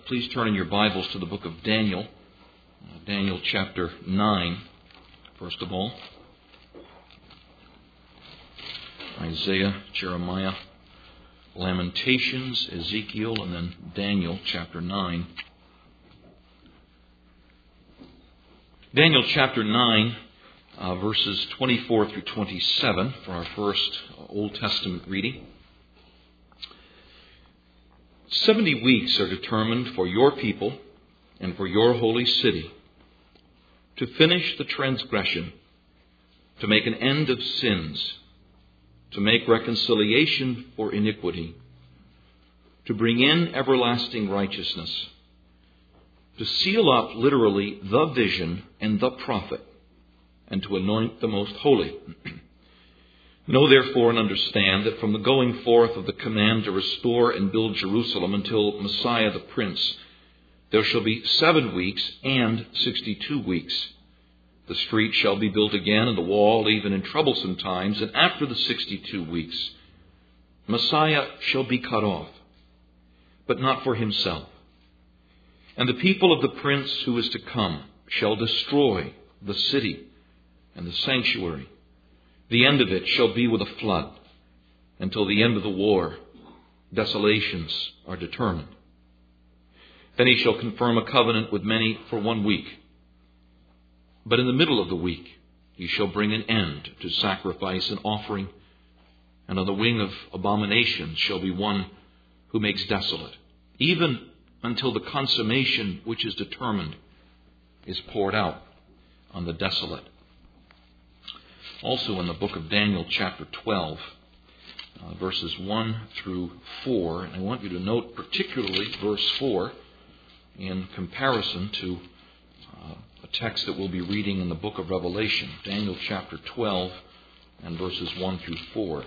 Please turn in your Bibles to the book of Daniel. Daniel chapter 9, first of all. Isaiah, Jeremiah, Lamentations, Ezekiel, and then Daniel chapter 9. Daniel chapter 9, verses 24 through 27 for our first Old Testament reading. 70 weeks are determined for your people and for your holy city to finish the transgression, to make an end of sins, to make reconciliation for iniquity, to bring in everlasting righteousness, to seal up literally the vision and the prophet, and to anoint the most holy. Know therefore and understand that from the going forth of the command to restore and build Jerusalem until Messiah the Prince, there shall be 7 weeks and 62 weeks. The street shall be built again, and the wall even in troublesome times, and after the 62 weeks, Messiah shall be cut off, but not for himself. And the people of the Prince who is to come shall destroy the city and the sanctuary. The end of it shall be with a flood. Until the end of the war, desolations are determined. Then he shall confirm a covenant with many for 1 week. But in the middle of the week, he shall bring an end to sacrifice and offering. And on the wing of abominations shall be one who makes desolate, even until the consummation which is determined is poured out on the desolate. Also in the book of Daniel chapter 12, verses 1 through 4. And I want you to note particularly verse 4 in comparison to a text that we'll be reading in the book of Revelation. Daniel chapter 12 and verses 1 through 4.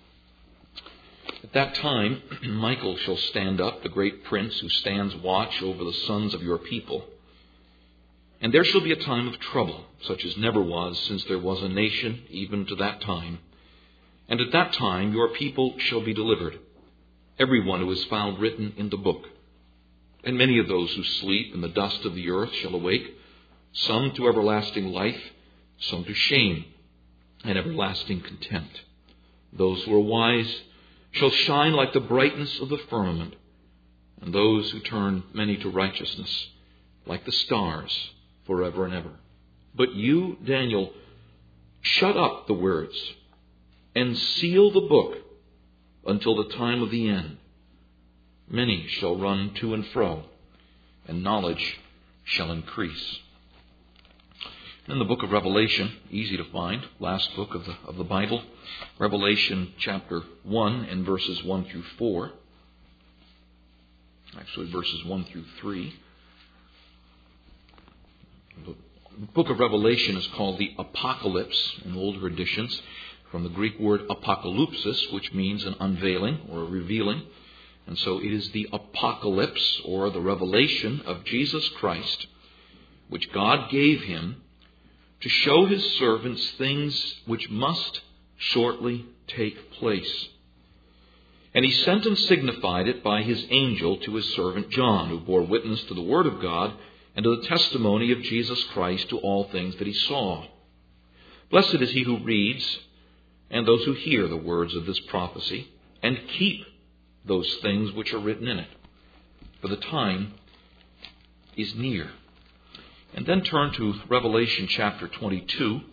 At that time, Michael shall stand up, the great prince who stands watch over the sons of your people. And there shall be a time of trouble, such as never was since there was a nation, even to that time. And at that time your people shall be delivered, everyone who is found written in the book. And many of those who sleep in the dust of the earth shall awake, some to everlasting life, some to shame and everlasting contempt. Those who are wise shall shine like the brightness of the firmament, and those who turn many to righteousness, like the stars, forever and ever. But you, Daniel, shut up the words and seal the book until the time of the end. Many shall run to and fro, and knowledge shall increase. In the book of Revelation, easy to find, last book of the Bible, Revelation chapter 1 and verses 1 through 4. Actually, verses 1 through 3. The book of Revelation is called the Apocalypse in older editions, from the Greek word apokalypsis, which means an unveiling or a revealing. And so it is the apocalypse, or the revelation of Jesus Christ, which God gave him to show his servants things which must shortly take place. And he sent and signified it by his angel to his servant John, who bore witness to the word of God and to the testimony of Jesus Christ to all things that he saw. Blessed is he who reads and those who hear the words of this prophecy and keep those things which are written in it, for the time is near. And then turn to Revelation chapter 22.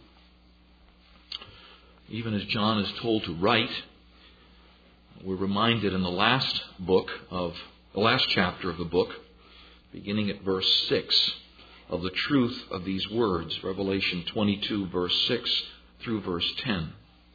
Even as John is told to write, we're reminded in the last chapter of the book, beginning at verse 6, of the truth of these words. Revelation 22, verse 6 through verse 10.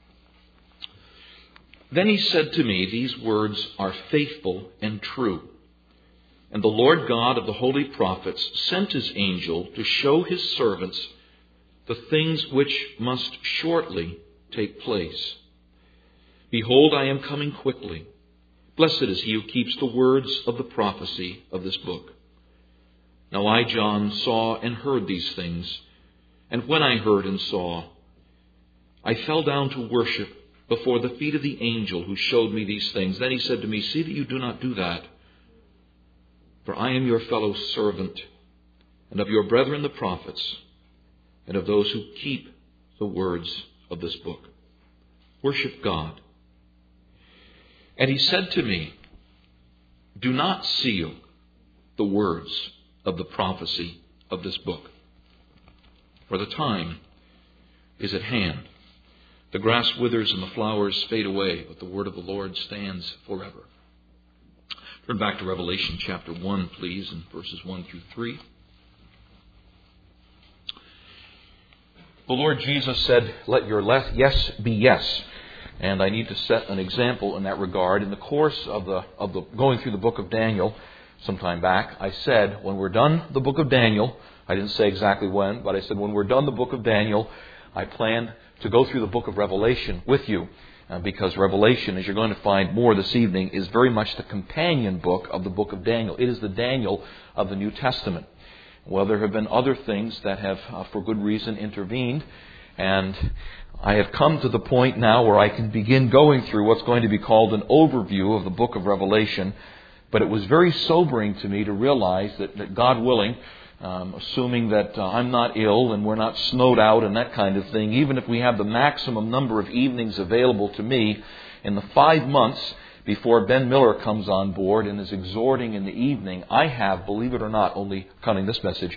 Then he said to me, these words are faithful and true. And the Lord God of the holy prophets sent his angel to show his servants the things which must shortly take place. Behold, I am coming quickly. Blessed is he who keeps the words of the prophecy of this book. Now I, John, saw and heard these things. And when I heard and saw, I fell down to worship before the feet of the angel who showed me these things. Then he said to me, see that you do not do that. For I am your fellow servant, and of your brethren the prophets, and of those who keep the words of this book. Worship God. And he said to me, do not seal the words of the prophecy of this book, for the time is at hand. The grass withers and the flowers fade away, but the word of the Lord stands forever. Turn back to Revelation chapter 1, please, in verses 1 through 3. The Lord Jesus said, let your yes be yes. And I need to set an example in that regard. In the course of the going through the book of Daniel some time back, I said, when we're done the book of Daniel, I didn't say exactly when, but I said, when we're done the book of Daniel, I plan to go through the book of Revelation with you. Because Revelation, as you're going to find more this evening, is very much the companion book of the book of Daniel. It is the Daniel of the New Testament. Well, there have been other things that have, for good reason, intervened. And I have come to the point now where I can begin going through what's going to be called an overview of the book of Revelation. But it was very sobering to me to realize that God willing, assuming that I'm not ill and we're not snowed out and that kind of thing, even if we have the maximum number of evenings available to me, in the 5 months before Ben Miller comes on board and is exhorting in the evening, I have, believe it or not, only counting this message,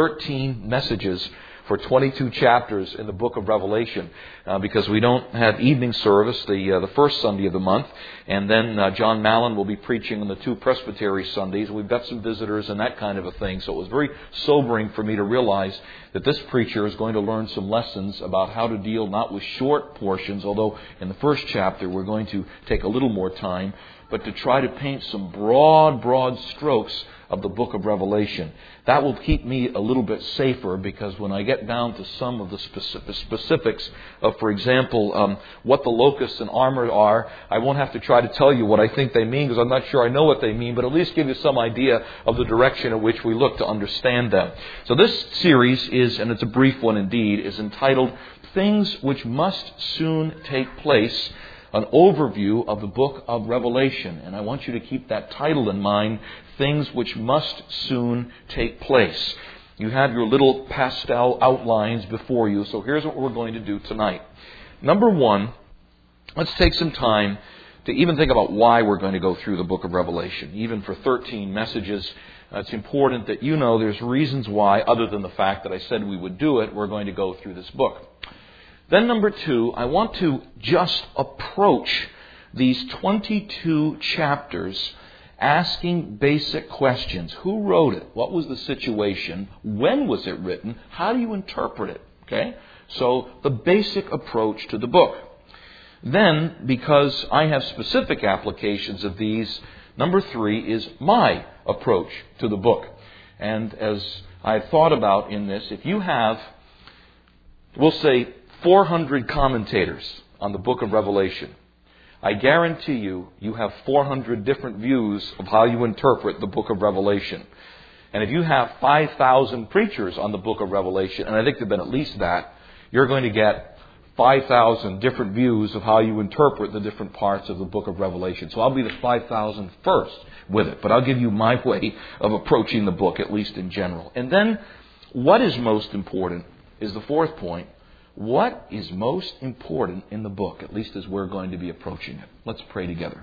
13 messages for 22 chapters in the book of Revelation, because we don't have evening service the first Sunday of the month, and then John Mallon will be preaching on the 2 Presbytery Sundays. We've got some visitors and that kind of a thing, so it was very sobering for me to realize that this preacher is going to learn some lessons about how to deal not with short portions, although in the first chapter we're going to take a little more time, but to try to paint some broad strokes of the book of Revelation. That will keep me a little bit safer, because when I get down to some of the specifics of, for example, what the locusts and armor are, I won't have to try to tell you what I think they mean, because I'm not sure I know what they mean, but at least give you some idea of the direction in which we look to understand them. So this series is, and it's a brief one indeed, is entitled Things Which Must Soon Take Place, an overview of the book of Revelation. And I want you to keep that title in mind, Things Which Must Soon Take Place. You have your little pastel outlines before you, so here's what we're going to do tonight. Number one, let's take some time to even think about why we're going to go through the book of Revelation. Even for 13 messages, it's important that you know there's reasons why, other than the fact that I said we would do it, we're going to go through this book. Then number two, I want to just approach these 22 chapters asking basic questions. Who wrote it? What was the situation? When was it written? How do you interpret it? Okay? So the basic approach to the book. Then, because I have specific applications of these, number three is my approach to the book. And as I've thought about in this, if you have, we'll say, 400 commentators on the book of Revelation, I guarantee you have 400 different views of how you interpret the book of Revelation. And if you have 5,000 preachers on the book of Revelation, and I think there have been at least that, you're going to get 5,000 different views of how you interpret the different parts of the book of Revelation. So I'll be the 5,000 first with it, but I'll give you my way of approaching the book, at least in general. And then, what is most important is the fourth point. What is most important in the book, at least as we're going to be approaching it? Let's pray together.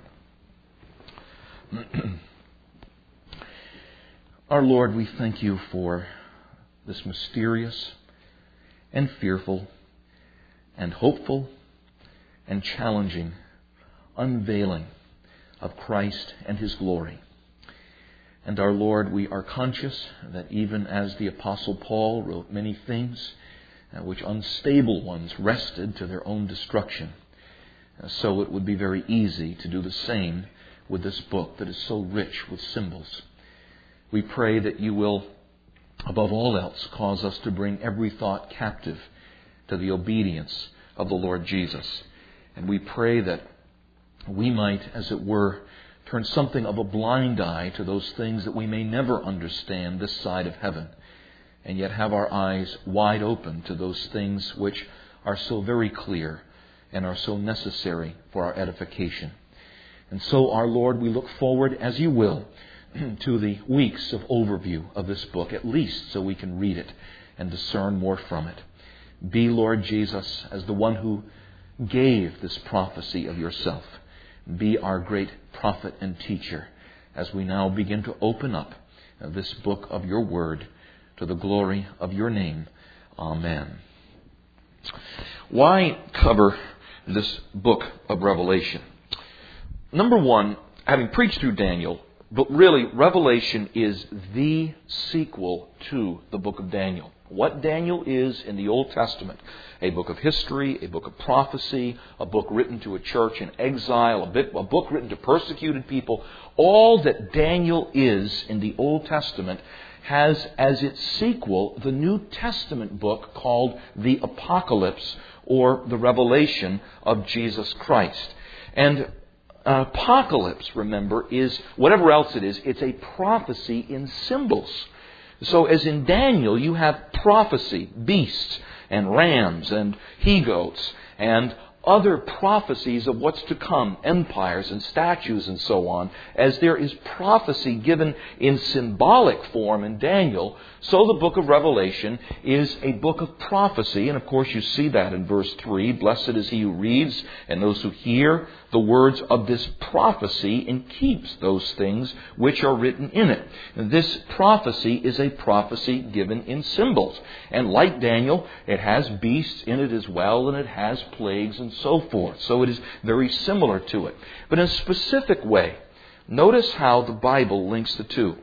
Our Lord, we thank you for this mysterious and fearful and hopeful and challenging unveiling of Christ and His glory. And our Lord, we are conscious that even as the Apostle Paul wrote many things which unstable ones wrested to their own destruction, so it would be very easy to do the same with this book that is so rich with symbols. We pray that you will, above all else, cause us to bring every thought captive to the obedience of the Lord Jesus. And we pray that we might, as it were, turn something of a blind eye to those things that we may never understand this side of heaven, and yet have our eyes wide open to those things which are so very clear and are so necessary for our edification. And so, our Lord, we look forward, as you will, to the weeks of overview of this book, at least so we can read it and discern more from it. Be, Lord Jesus, as the one who gave this prophecy of yourself. Be our great prophet and teacher as we now begin to open up this book of your word to the glory of your name. Amen. Why cover this book of Revelation? Number one, having preached through Daniel, but really Revelation is the sequel to the book of Daniel. What Daniel is in the Old Testament, a book of history, a book of prophecy, a book written to a church in exile, a book written to persecuted people, all that Daniel is in the Old Testament has as its sequel the New Testament book called the Apocalypse, or the Revelation of Jesus Christ. And apocalypse, remember, is whatever else it is, it's a prophecy in symbols. So as in Daniel, you have prophecy, beasts and rams and he-goats and other prophecies of what's to come, empires and statues and so on. As there is prophecy given in symbolic form in Daniel, so the book of Revelation is a book of prophecy. And of course you see that in verse 3. Blessed is he who reads and those who hear the words of this prophecy and keeps those things which are written in it. And this prophecy is a prophecy given in symbols. And like Daniel, it has beasts in it as well, and it has plagues and so forth. So it is very similar to it. But in a specific way, notice how the Bible links the two.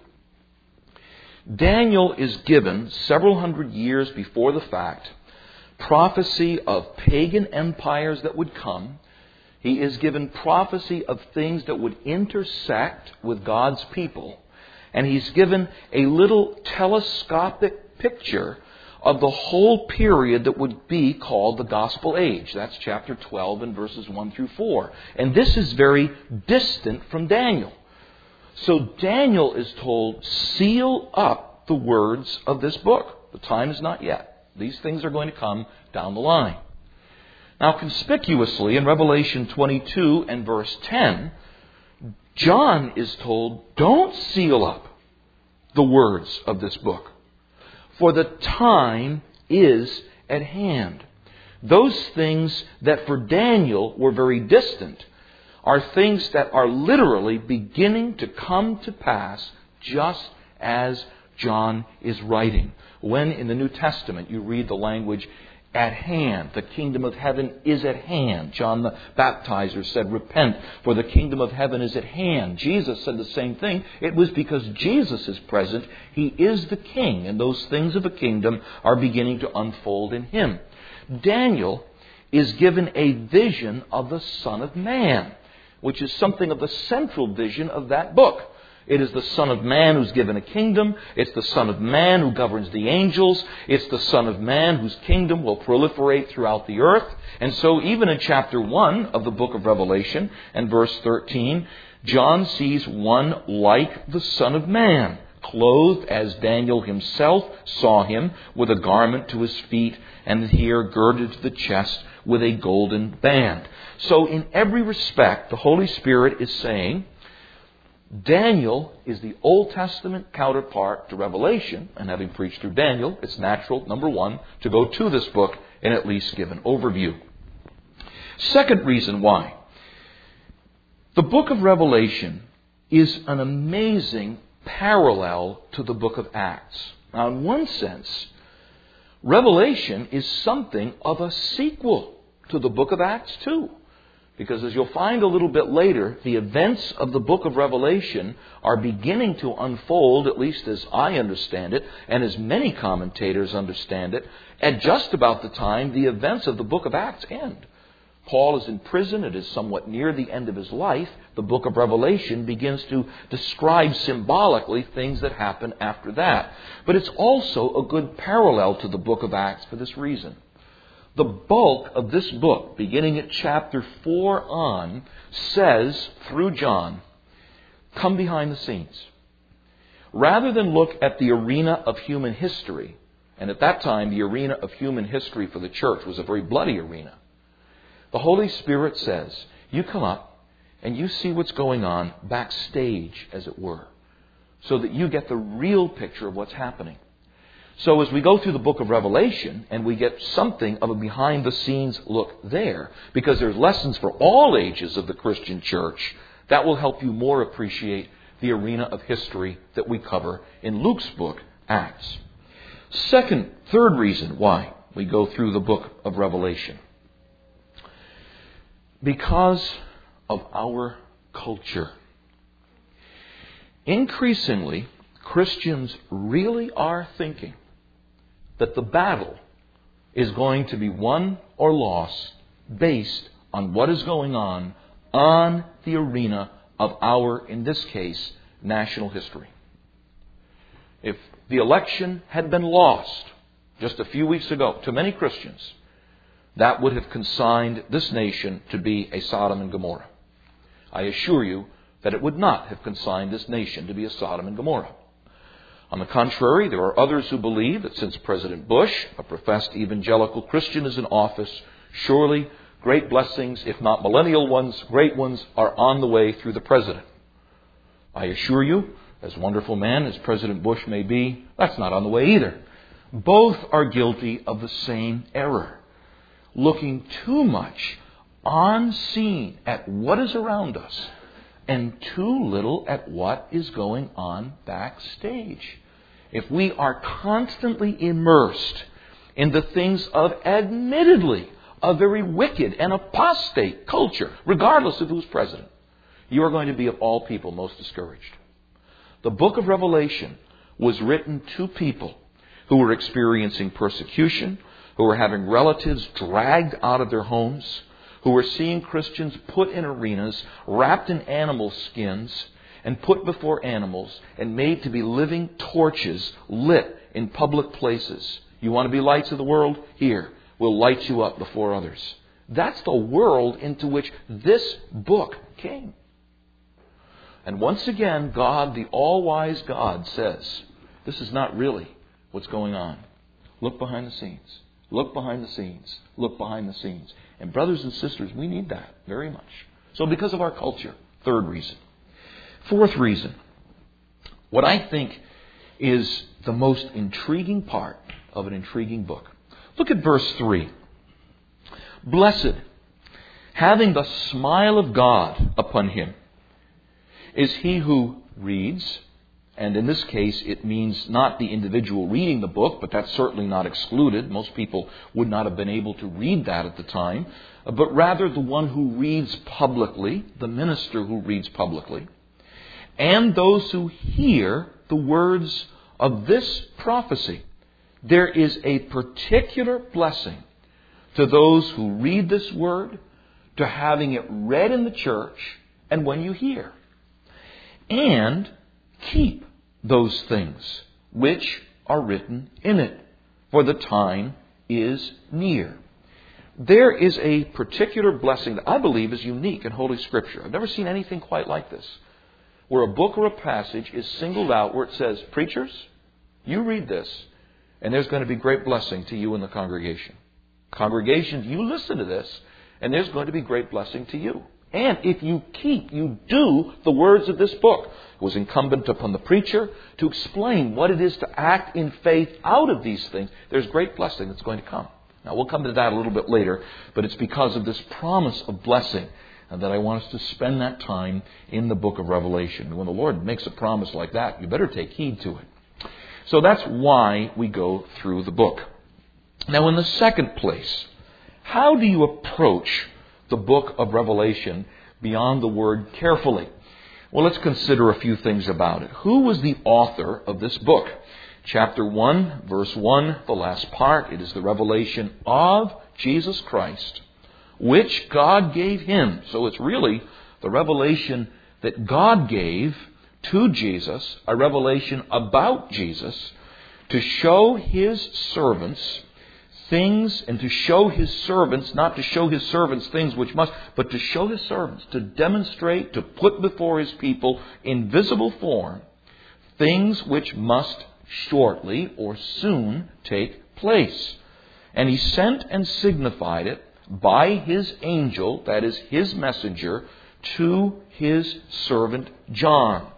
Daniel is given several hundred years before the fact prophecy of pagan empires that would come. He is given prophecy of things that would intersect with God's people. And he's given a little telescopic picture of the whole period that would be called the Gospel Age. That's chapter 12 and verses 1 through 4. And this is very distant from Daniel. So Daniel is told, seal up the words of this book. The time is not yet. These things are going to come down the line. Now, conspicuously in Revelation 22 and verse 10, John is told, don't seal up the words of this book, for the time is at hand. Those things that for Daniel were very distant are things that are literally beginning to come to pass just as John is writing. When in the New Testament you read the language, at hand, the kingdom of heaven is at hand. John the Baptizer said, repent, for the kingdom of heaven is at hand. Jesus said the same thing. It was because Jesus is present. He is the king, and those things of the kingdom are beginning to unfold in him. Daniel is given a vision of the Son of Man, which is something of the central vision of that book. It is the Son of Man who's given a kingdom. It's the Son of Man who governs the angels. It's the Son of Man whose kingdom will proliferate throughout the earth. And so even in chapter 1 of the book of Revelation and verse 13, John sees one like the Son of Man, clothed as Daniel himself saw him, with a garment to his feet and here girded to the chest with a golden band. So in every respect, the Holy Spirit is saying, Daniel is the Old Testament counterpart to Revelation, and having preached through Daniel, it's natural, number one, to go to this book and at least give an overview. Second reason why. The book of Revelation is an amazing parallel to the book of Acts. Now, in one sense, Revelation is something of a sequel to the book of Acts too. Because as you'll find a little bit later, the events of the book of Revelation are beginning to unfold, at least as I understand it, and as many commentators understand it, at just about the time the events of the book of Acts end. Paul is in prison. It is somewhat near the end of his life. The book of Revelation begins to describe symbolically things that happen after that. But it's also a good parallel to the book of Acts for this reason. The bulk of this book, beginning at chapter 4 on, says, through John, come behind the scenes. Rather than look at the arena of human history, and at that time the arena of human history for the church was a very bloody arena, the Holy Spirit says, you come up and you see what's going on backstage, as it were. so that you get the real picture of what's happening. So as we go through the book of Revelation and we get something of a behind-the-scenes look there, because there's lessons for all ages of the Christian church, that will help you more appreciate the arena of history that we cover in Luke's book, Acts. Third reason why we go through the book of Revelation. Because of our culture. Increasingly, Christians really are thinking that the battle is going to be won or lost based on what is going on the arena of our, in this case, national history. If the election had been lost just a few weeks ago to many Christians, that would have consigned this nation to be a Sodom and Gomorrah. I assure you that it would not have consigned this nation to be a Sodom and Gomorrah. On the contrary, there are others who believe that since President Bush, a professed evangelical Christian, is in office, surely great blessings, if not millennial ones, great ones, are on the way through the president. I assure you, as wonderful man as President Bush may be, that's not on the way either. Both are guilty of the same error. Looking too much on scene at what is around us and too little at what is going on backstage. If we are constantly immersed in the things of, admittedly, a very wicked and apostate culture, regardless of who's president, you are going to be, of all people, most discouraged. The book of Revelation was written to people who were experiencing persecution, who were having relatives dragged out of their homes, who were seeing Christians put in arenas, wrapped in animal skins, and put before animals, and made to be living torches lit in public places. You want to be lights of the world? Here, we'll light you up before others. That's the world into which this book came. And once again, God, the all-wise God, says, this is not really what's going on. Look behind the scenes. Look behind the scenes. Look behind the scenes. And brothers and sisters, we need that very much. So because of our culture, third reason. Fourth reason, what I think is the most intriguing part of an intriguing book. Look at verse 3. Blessed, having the smile of God upon him, is he who reads, and in this case it means not the individual reading the book, but that's certainly not excluded. Most people would not have been able to read that at the time, but rather the one who reads publicly, the minister who reads publicly, and those who hear the words of this prophecy. There is a particular blessing to those who read this word, to having it read in the church, and when you hear. And keep those things which are written in it, for the time is near. There is a particular blessing that I believe is unique in Holy Scripture. I've never seen anything quite like this, where a book or a passage is singled out where it says, preachers, you read this, and there's going to be great blessing to you in the congregation. Congregations, you listen to this, and there's going to be great blessing to you. And if you do the words of this book, it was incumbent upon the preacher to explain what it is to act in faith out of these things. There's great blessing that's going to come. Now, we'll come to that a little bit later, but it's because of this promise of blessing that I want us to spend that time in the book of Revelation. When the Lord makes a promise like that, you better take heed to it. So that's why we go through the book. Now, in the second place, how do you approach the book of Revelation beyond the word carefully? Well, let's consider a few things about it. Who was the author of this book? Chapter 1, verse 1, the last part, it is the revelation of Jesus Christ, which God gave him. So it's really the revelation that God gave to Jesus, a revelation about Jesus, to show his servants things, and to show his servants, not to show his servants things which must, but to show his servants, to demonstrate, to put before his people in visible form things which must shortly or soon take place. And he sent and signified it by his angel, that is his messenger, to his servant John.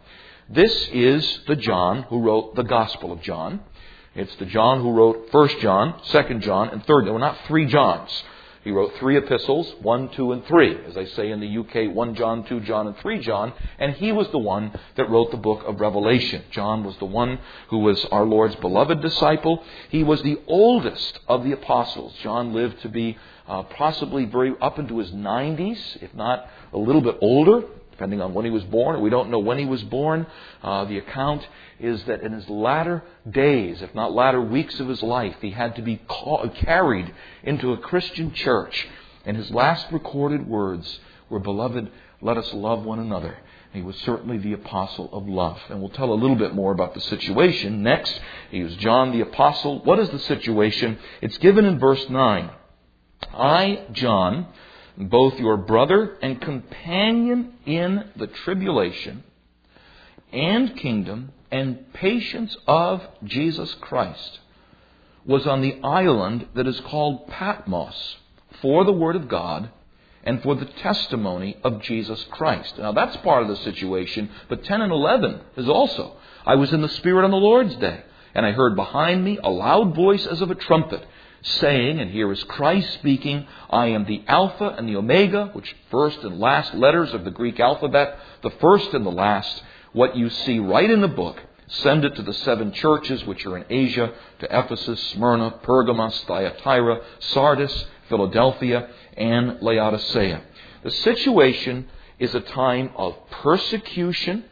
This is the John who wrote the Gospel of John. It's the John who wrote 1 John, 2 John, and 3. There were not 3 Johns. He wrote 3 epistles, 1, 2, and 3. As they say in the UK, 1 John, 2 John, and 3 John. And he was the one that wrote the book of Revelation. John was the one who was our Lord's beloved disciple. He was the oldest of the apostles. John lived to be possibly very up into his 90s, if not a little bit older, depending on when he was born. We don't know when he was born. The account is that in his latter days, if not latter weeks of his life, he had to be carried into a Christian church. And his last recorded words were, "Beloved, let us love one another." He was certainly the apostle of love. And we'll tell a little bit more about the situation. Next, he was John the apostle. What is the situation? It's given in verse 9. "I, John, both your brother and companion in the tribulation and kingdom and patience of Jesus Christ, was on the island that is called Patmos for the word of God and for the testimony of Jesus Christ." Now that's part of the situation, but 10 and 11 is also. "I was in the Spirit on the Lord's day, and I heard behind me a loud voice as of a trumpet, saying," and here is Christ speaking, "I am the Alpha and the Omega," which first and last letters of the Greek alphabet, the first and the last, what you see right in the book. "Send it to the 7 churches which are in Asia, to Ephesus, Smyrna, Pergamos, Thyatira, Sardis, Philadelphia, and Laodicea." The situation is a time of persecution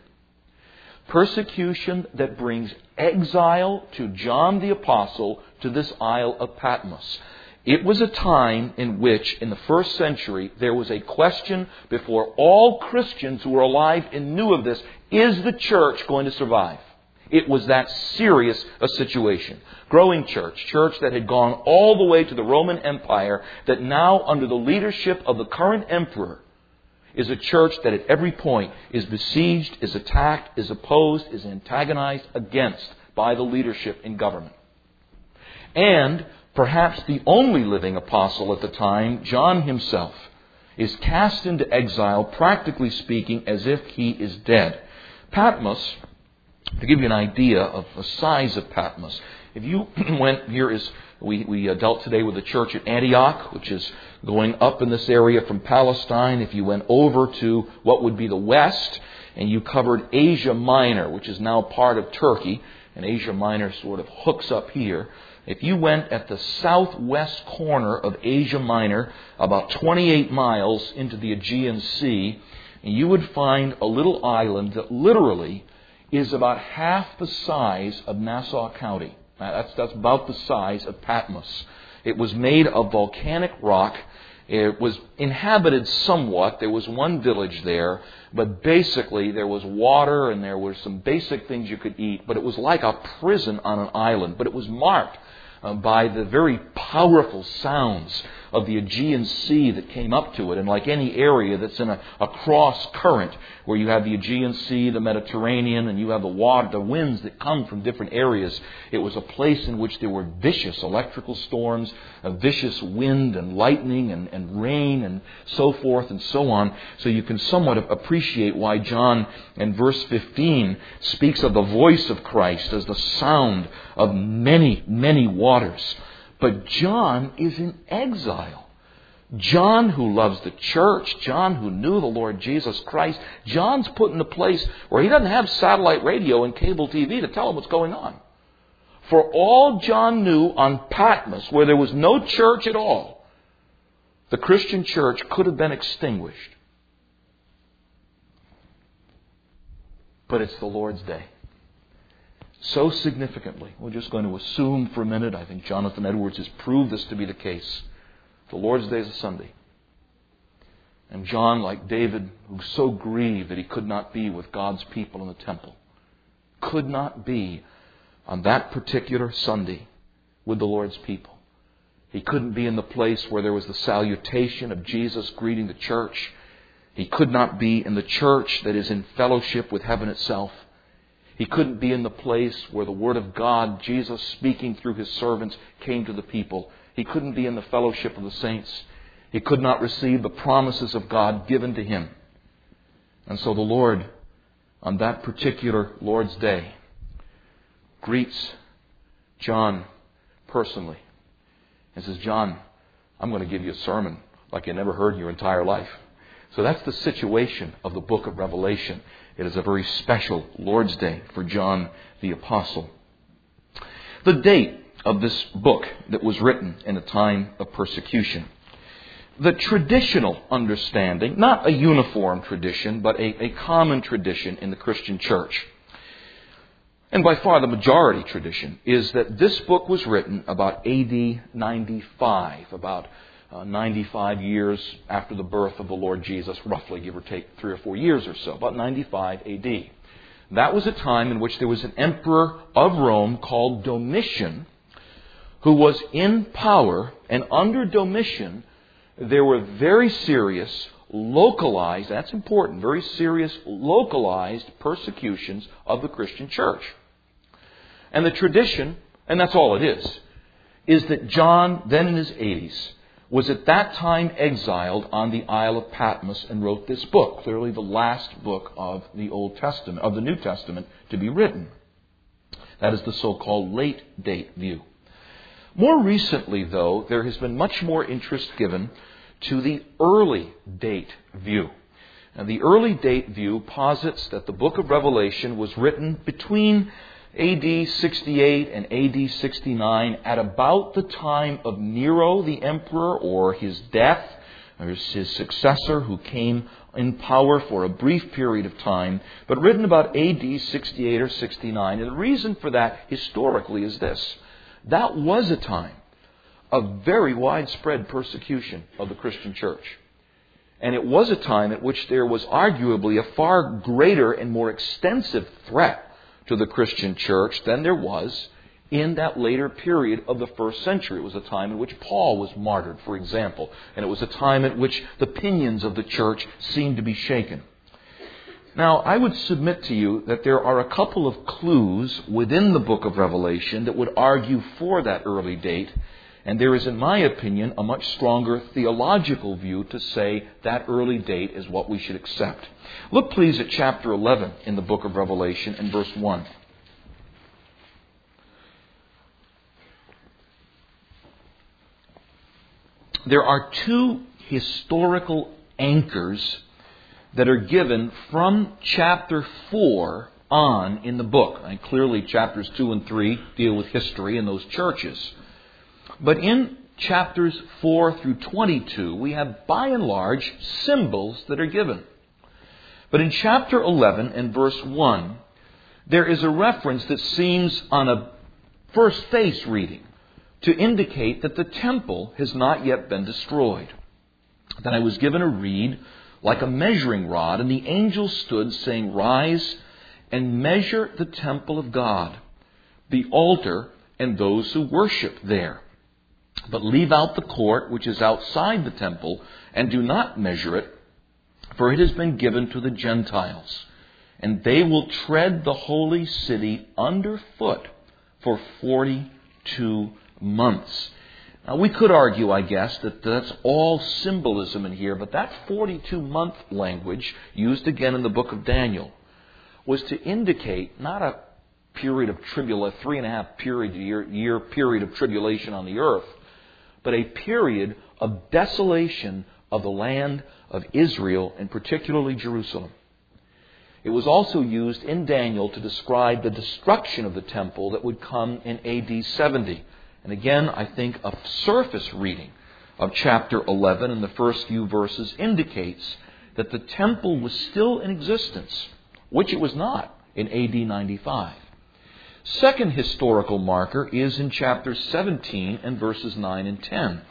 that brings exile to John the Apostle to this Isle of Patmos. It was a time in which, in the first century, there was a question before all Christians who were alive and knew of this: is the church going to survive? It was that serious a situation. Growing church that had gone all the way to the Roman Empire, that now, under the leadership of the current emperor, is a church that at every point is besieged, is attacked, is opposed, is antagonized against by the leadership in government. And perhaps the only living apostle at the time, John himself, is cast into exile, practically speaking, as if he is dead. Patmos, to give you an idea of the size of Patmos, if you went, we dealt today with the church at Antioch, which is going up in this area from Palestine. If you went over to what would be the west, and you covered Asia Minor, which is now part of Turkey, and Asia Minor sort of hooks up here. If you went at the southwest corner of Asia Minor, about 28 miles into the Aegean Sea, you would find a little island that literally is about half the size of Nassau County. That's about the size of Patmos. It was made of volcanic rock. It was inhabited somewhat. There was one village there, but basically there was water and there were some basic things you could eat, but it was like a prison on an island. But it was marked by the very powerful sounds of the Aegean Sea that came up to it. And like any area that's in a cross current, where you have the Aegean Sea, the Mediterranean, and you have the water, the winds that come from different areas, it was a place in which there were vicious electrical storms, a vicious wind and lightning and rain and so forth and so on. So you can somewhat appreciate why John in verse 15 speaks of the voice of Christ as the sound of many, many waters. But John is in exile. John, who loves the church, John, who knew the Lord Jesus Christ, John's put in a place where he doesn't have satellite radio and cable TV to tell him what's going on. For all John knew, on Patmos, where there was no church at all, the Christian church could have been extinguished. But it's the Lord's day. So significantly, we're just going to assume for a minute, I think Jonathan Edwards has proved this to be the case. The Lord's Day is a Sunday. And John, like David, who was so grieved that he could not be with God's people in the temple, could not be on that particular Sunday with the Lord's people. He couldn't be in the place where there was the salutation of Jesus greeting the church. He could not be in the church that is in fellowship with heaven itself. He couldn't be in the place where the Word of God, Jesus speaking through His servants, came to the people. He couldn't be in the fellowship of the saints. He could not receive the promises of God given to him. And so the Lord on that particular Lord's Day, greets John personally and says, John, I'm going to give you a sermon like you never heard in your entire life. So that's the situation of the book of Revelation. It is a very special Lord's Day for John the Apostle. The date of this book that was written in a time of persecution. The traditional understanding, not a uniform tradition, but a common tradition in the Christian church, and by far the majority tradition, is that this book was written about AD 95, about 95 years after the birth of the Lord Jesus, roughly, give or take 3 or 4 years or so, about 95 AD. That was a time in which there was an emperor of Rome called Domitian, who was in power, and under Domitian, there were very serious, localized, that's important, very serious, localized persecutions of the Christian church. And the tradition, and that's all it is that John, then in his 80s, was at that time exiled on the Isle of Patmos and wrote this book, clearly the last book of the Old Testament, of the New Testament to be written. That is the so-called late date view. More recently, though, there has been much more interest given to the early date view. And the early date view posits that the book of Revelation was written between AD 68 and AD 69 at about the time of Nero the emperor, or his death, or his successor who came in power for a brief period of time, but written about AD 68 or 69. And the reason for that historically is this. That was a time of very widespread persecution of the Christian church. And it was a time at which there was arguably a far greater and more extensive threat to the Christian church than there was in that later period of the first century. It was a time in which Paul was martyred, for example. And it was a time at which the pinions of the church seemed to be shaken. Now, I would submit to you that there are a couple of clues within the book of Revelation that would argue for that early date. And there is, in my opinion, a much stronger theological view to say that early date is what we should accept. Look, please, at chapter 11 in the book of Revelation and verse 1. There are two historical anchors that are given from chapter 4 on in the book. And clearly, chapters 2 and 3 deal with history in those churches. But in chapters 4 through 22, we have, by and large, symbols that are given. But in chapter 11 and verse 1, there is a reference that seems, on a first face reading, to indicate that the temple has not yet been destroyed. Then I was given a reed like a measuring rod, and the angel stood, saying, Rise and measure the temple of God, the altar, and those who worship there. But leave out the court which is outside the temple, and do not measure it, for it has been given to the Gentiles, and they will tread the holy city underfoot for 42 months. Now, we could argue, I guess, that that's all symbolism in here, but that 42-month language, used again in the book of Daniel, was to indicate not a period of tribulation, 3.5 year period of tribulation on the earth, but a period of desolation of the land of Israel, and particularly Jerusalem. It was also used in Daniel to describe the destruction of the temple that would come in AD 70. And again, I think a surface reading of chapter 11 and the first few verses indicates that the temple was still in existence, which it was not in AD 95. Second historical marker is in chapter 17 and verses 9 and 10.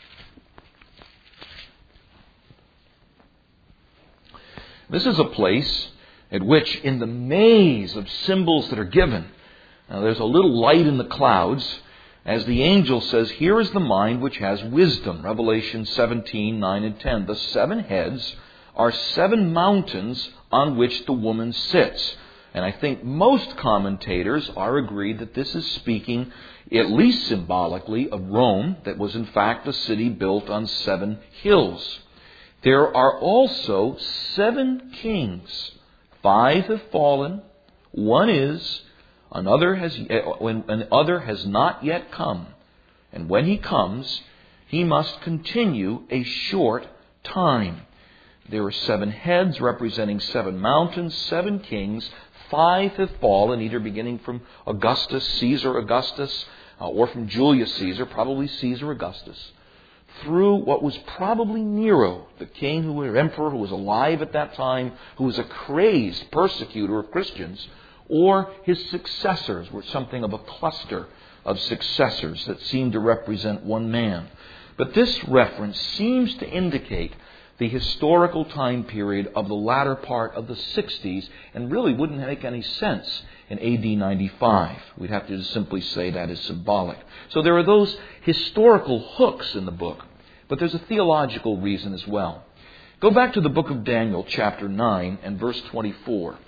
This is a place at which, in the maze of symbols that are given, now there's a little light in the clouds, as the angel says, Here is the mind which has wisdom. Revelation 17, 9 and 10. The 7 heads are 7 mountains on which the woman sits. And I think most commentators are agreed that this is speaking, at least symbolically, of Rome, that was in fact a city built on 7 hills. There are also 7 kings 5 have fallen, one is, another has not yet come. And when he comes, he must continue a short time. There are 7 heads representing 7 mountains, 7 kings. 5 have fallen, either beginning from Augustus, Caesar Augustus, or from Julius Caesar, probably Caesar Augustus, through what was probably Nero, the king emperor who was alive at that time, who was a crazed persecutor of Christians, or his successors were something of a cluster of successors that seemed to represent one man. But this reference seems to indicate the historical time period of the latter part of the 60s, and really wouldn't make any sense in AD 95. We'd have to just simply say that is symbolic. So there are those historical hooks in the book, but there's a theological reason as well. Go back to the book of Daniel, chapter 9 and verse 24.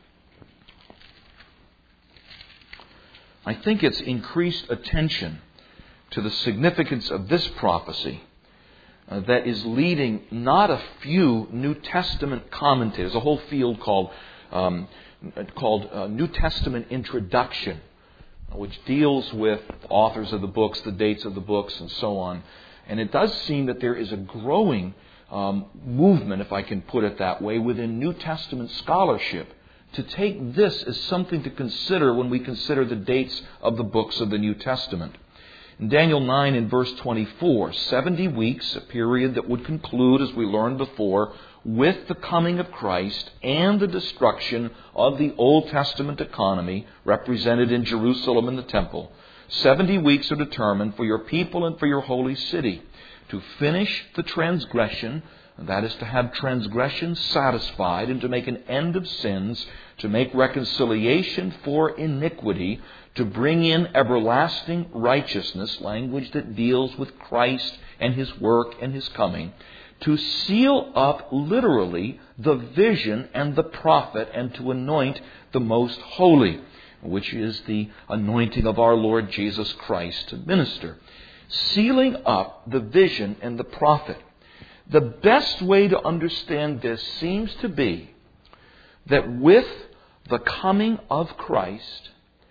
I think it's increased attention to the significance of this prophecy that is leading not a few New Testament commentators, a whole field called New Testament Introduction, which deals with authors of the books, the dates of the books, and so on. And it does seem that there is a growing movement, if I can put it that way, within New Testament scholarship to take this as something to consider when we consider the dates of the books of the New Testament. In Daniel 9 and verse 24, 70 weeks, a period that would conclude, as we learned before, with the coming of Christ and the destruction of the Old Testament economy represented in Jerusalem and the temple. 70 weeks are determined for your people and for your holy city to finish the transgression, that is to have transgression satisfied and to make an end of sins, to make reconciliation for iniquity, to bring in everlasting righteousness, language that deals with Christ and His work and His coming, to seal up literally the vision and the prophet, and to anoint the most holy, which is the anointing of our Lord Jesus Christ to minister. Sealing up the vision and the prophet. The best way to understand this seems to be that with the coming of Christ,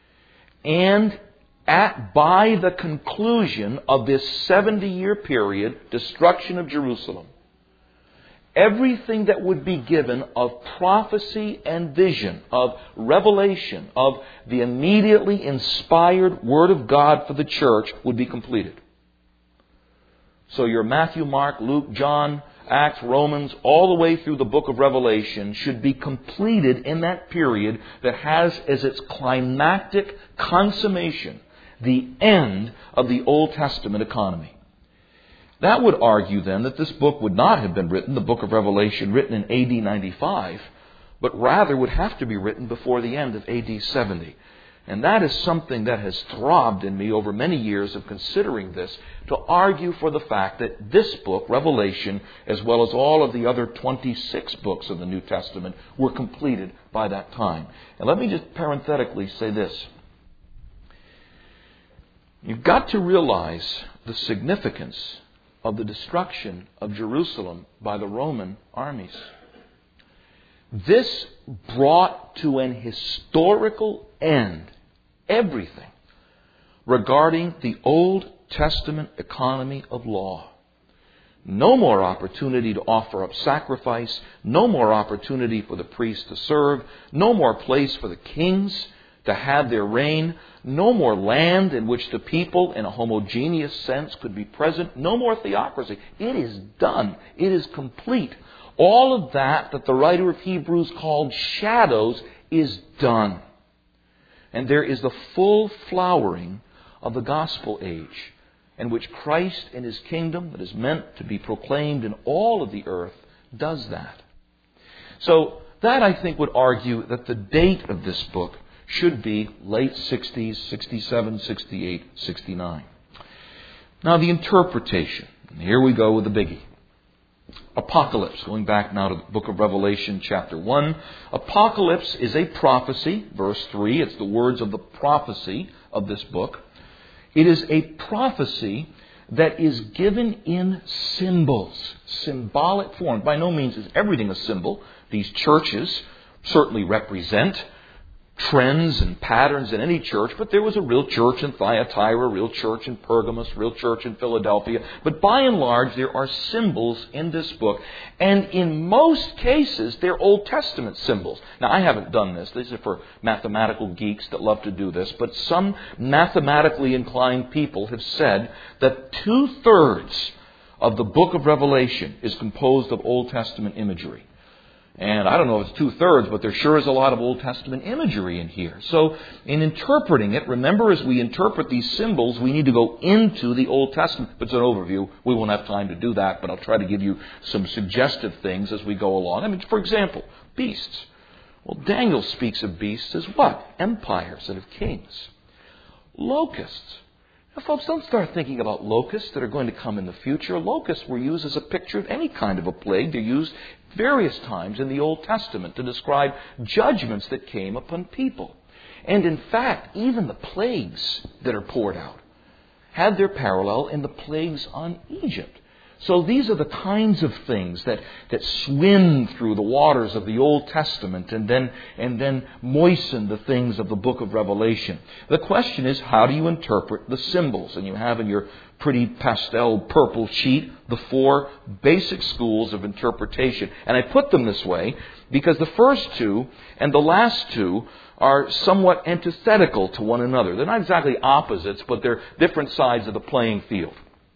and by the conclusion of this 70-year period, destruction of Jerusalem, everything that would be given of prophecy and vision, of revelation, of the immediately inspired Word of God for the church would be completed. So your Matthew, Mark, Luke, John, Acts, Romans, all the way through the book of Revelation should be completed in that period that has as its climactic consummation the end of the Old Testament economy. That would argue then that this book would not have been written, the book of Revelation, written in AD 95, but rather would have to be written before the end of AD 70. And that is something that has throbbed in me over many years of considering this, to argue for the fact that this book, Revelation, as well as all of the other 26 books of the New Testament, were completed by that time. And let me just parenthetically say this. You've got to realize the significance of the destruction of Jerusalem by the Roman armies. This brought to an historical end everything regarding the Old Testament economy of law. No more opportunity to offer up sacrifice, no more opportunity for the priests to serve, no more place for the kings to have their reign, no more land in which the people in a homogeneous sense could be present, no more theocracy. It is done. It is complete. All of that the writer of Hebrews called shadows is done. And there is the full flowering of the gospel age, in which Christ and His kingdom that is meant to be proclaimed in all of the earth does that. So that, I think, would argue that the date of this book should be late 60s, 67, 68, 69. Now the interpretation. And here we go with the biggie. Apocalypse. Going back now to the book of Revelation, chapter 1. Apocalypse is a prophecy. Verse 3, it's the words of the prophecy of this book. It is a prophecy that is given in symbols, symbolic form. By no means is everything a symbol. These churches certainly represent trends and patterns in any church, but there was a real church in Thyatira, a real church in Pergamos, a real church in Philadelphia. But by and large, there are symbols in this book. And in most cases, they're Old Testament symbols. Now, I haven't done this. These are for mathematical geeks that love to do this. But some mathematically inclined people have said that 2/3 of the book of Revelation is composed of Old Testament imagery. And I don't know if it's 2/3, but there sure is a lot of Old Testament imagery in here. So in interpreting it, remember, as we interpret these symbols, we need to go into the Old Testament. It's an overview. We won't have time to do that, but I'll try to give you some suggestive things as we go along. I mean, for example, beasts. Well, Daniel speaks of beasts as what? Empires and of kings. Locusts. Now, folks, don't start thinking about locusts that are going to come in the future. Locusts were used as a picture of any kind of a plague. They're used various times in the Old Testament to describe judgments that came upon people. And in fact, even the plagues that are poured out had their parallel in the plagues on Egypt. So these are the kinds of things that swim through the waters of the Old Testament and then moisten the things of the book of Revelation. The question is, how do you interpret the symbols? And you have in your pretty pastel purple sheet the 4 basic schools of interpretation. And I put them this way because the first 2 and the last 2 are somewhat antithetical to one another. They're not exactly opposites, but they're different sides of the playing field.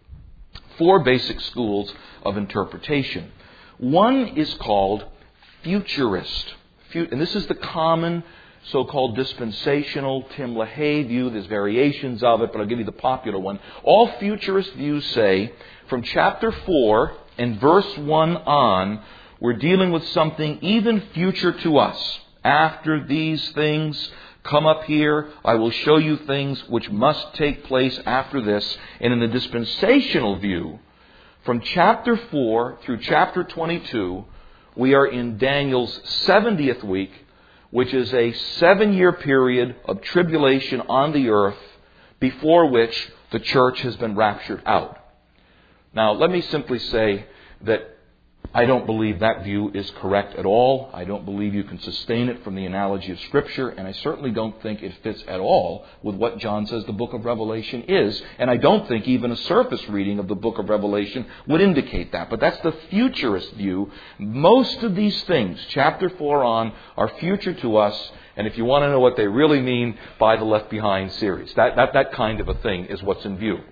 4 basic schools of interpretation. One is called futurist. And this is the common so-called dispensational Tim LaHaye view. There's variations of it, but I'll give you the popular one. All futurist views say, from chapter 4 and verse 1 on, we're dealing with something even future to us. After these things come up here, I will show you things which must take place after this. And in the dispensational view, from chapter 4 through chapter 22, we are in Daniel's 70th week, which is a 7-year period of tribulation on the earth before which the church has been raptured out. Now, let me simply say that I don't believe that view is correct at all. I don't believe you can sustain it from the analogy of Scripture, and I certainly don't think it fits at all with what John says the book of Revelation is. And I don't think even a surface reading of the book of Revelation would indicate that. But that's the futurist view. Most of these things, chapter 4 on, are future to us. And if you want to know what they really mean, buy the Left Behind series. That kind of a thing is what's in view.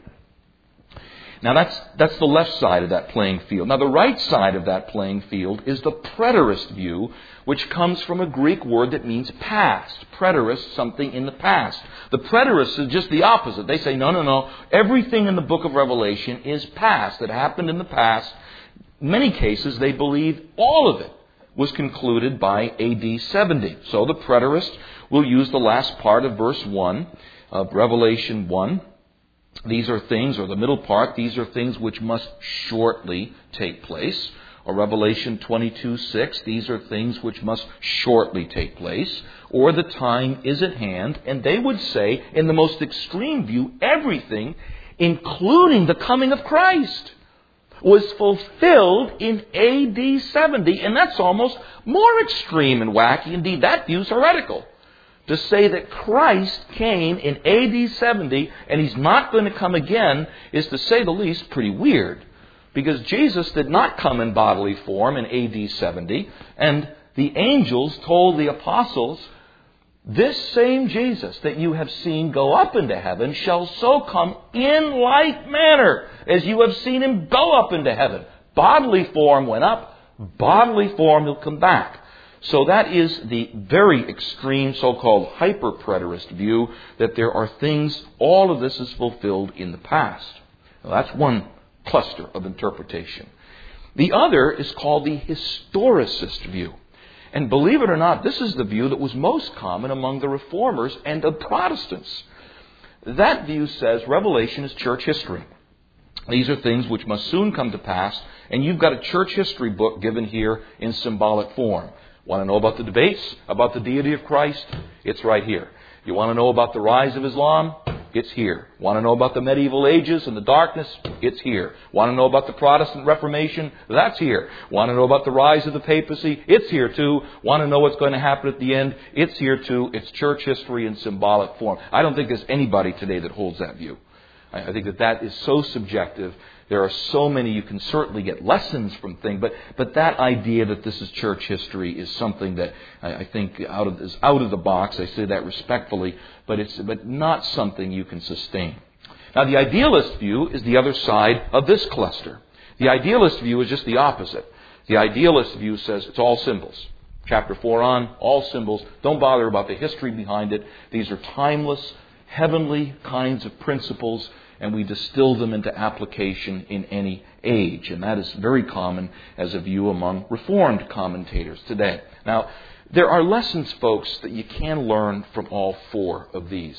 Now that's the left side of that playing field. Now the right side of that playing field is the preterist view, which comes from a Greek word that means past. Preterist, something in the past. The preterists is just the opposite. They say, no. Everything in the book of Revelation is past. It happened in the past. In many cases, they believe all of it was concluded by AD 70. So the preterist will use the last part of verse 1 of Revelation 1. These are things, or the middle part, these are things which must shortly take place. Or Revelation 22:6, these are things which must shortly take place. Or the time is at hand. And they would say, in the most extreme view, everything, including the coming of Christ, was fulfilled in AD 70. And that's almost more extreme and wacky. Indeed, that view's heretical. To say that Christ came in AD 70 and He's not going to come again is, to say the least, pretty weird. Because Jesus did not come in bodily form in AD 70. And the angels told the apostles, this same Jesus that you have seen go up into heaven shall so come in like manner as you have seen Him go up into heaven. Bodily form went up, bodily form He'll come back. So that is the very extreme so-called hyper-preterist view, that there are things, all of this is fulfilled in the past. Now, that's one cluster of interpretation. The other is called the historicist view. And believe it or not, this is the view that was most common among the Reformers and the Protestants. That view says Revelation is church history. These are things which must soon come to pass, and you've got a church history book given here in symbolic form. Want to know about the debates about the deity of Christ? It's right here. You want to know about the rise of Islam? It's here. Want to know about the medieval ages and the darkness? It's here. Want to know about the Protestant Reformation? That's here. Want to know about the rise of the papacy? It's here too. Want to know what's going to happen at the end? It's here too. It's church history in symbolic form. I don't think there's anybody today that holds that view. I think that is so subjective. There are so many, you can certainly get lessons from things, but that idea that this is church history is something that I think is out of the box. I say that respectfully, but not something you can sustain. Now, the idealist view is the other side of this cluster. The idealist view is just the opposite. The idealist view says it's all symbols. Chapter 4 on, all symbols. Don't bother about the history behind it. These are timeless, heavenly kinds of principles, and we distill them into application in any age. And that is very common as a view among Reformed commentators today. Now, there are lessons, folks, that you can learn from all four of these.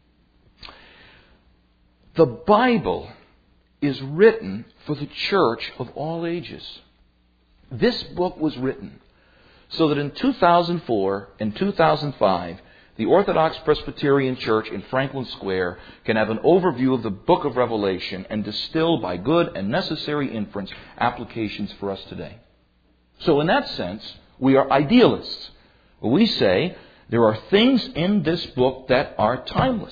The Bible is written for the church of all ages. This book was written so that in 2004 and 2005, the Orthodox Presbyterian Church in Franklin Square can have an overview of the book of Revelation and distill by good and necessary inference applications for us today. So in that sense, we are idealists. We say there are things in this book that are timeless.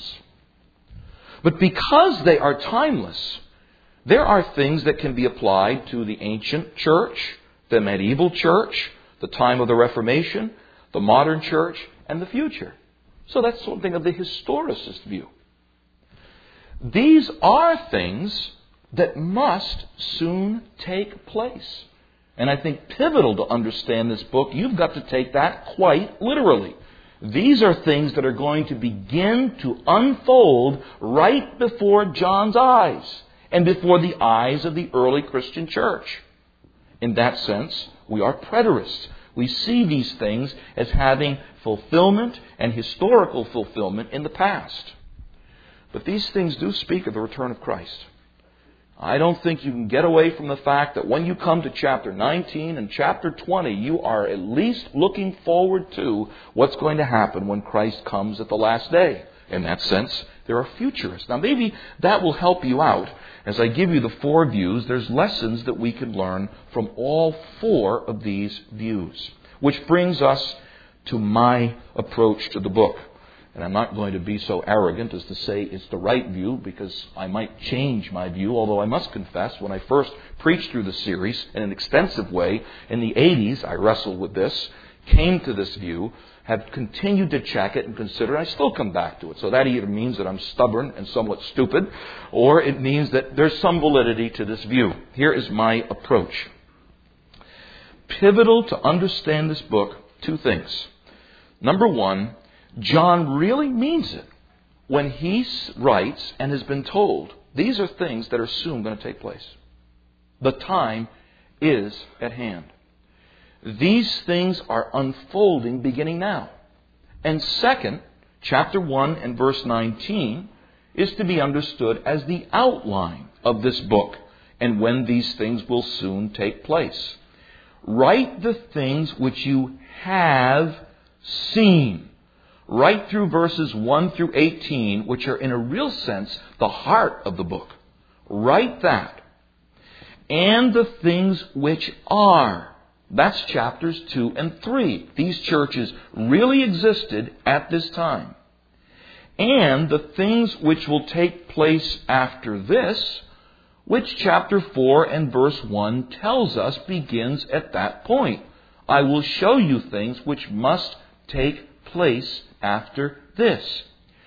But because they are timeless, there are things that can be applied to the ancient church, the medieval church, the time of the Reformation, the modern church, and the future. So that's something of the historicist view. These are things that must soon take place. And I think pivotal to understand this book, you've got to take that quite literally. These are things that are going to begin to unfold right before John's eyes and before the eyes of the early Christian church. In that sense, we are preterists. We see these things as having fulfillment and historical fulfillment in the past. But these things do speak of the return of Christ. I don't think you can get away from the fact that when you come to chapter 19 and chapter 20, you are at least looking forward to what's going to happen when Christ comes at the last day. In that sense, there are futurists. Now maybe that will help you out. As I give you the four views, there's lessons that we can learn from all four of these views. Which brings us to my approach to the book. And I'm not going to be so arrogant as to say it's the right view, because I might change my view, although I must confess, when I first preached through the series in an extensive way, in the 80s I wrestled with this, came to this view, have continued to check it and consider it, I still come back to it. So that either means that I'm stubborn and somewhat stupid, or it means that there's some validity to this view. Here is my approach. Pivotal to understand this book, two things. Number one, John really means it when he writes and has been told these are things that are soon going to take place. The time is at hand. These things are unfolding beginning now. And second, chapter 1 and verse 19 is to be understood as the outline of this book and when these things will soon take place. Write the things which you have seen. Right through verses 1 through 18, which are in a real sense the heart of the book. Write that. And the things which are. That's chapters 2 and 3. These churches really existed at this time. And the things which will take place after this, which chapter 4 and verse 1 tells us begins at that point. I will show you things which must take place after this.